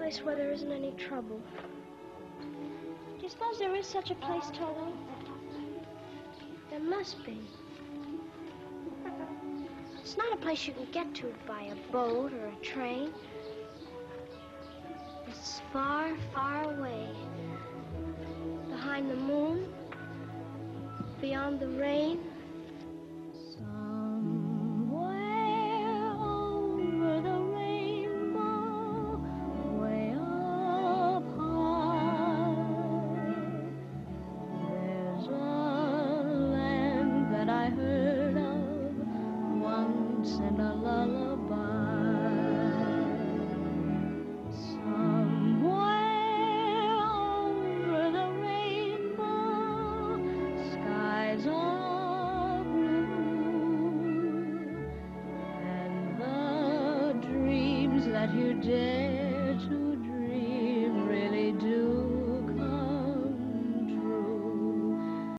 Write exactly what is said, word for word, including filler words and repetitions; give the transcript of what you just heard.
place where there isn't any trouble. Do you suppose there is such a place, Toto? There must be. It's not a place you can get to by a boat or a train. It's far, far away. Behind the moon, beyond the rain,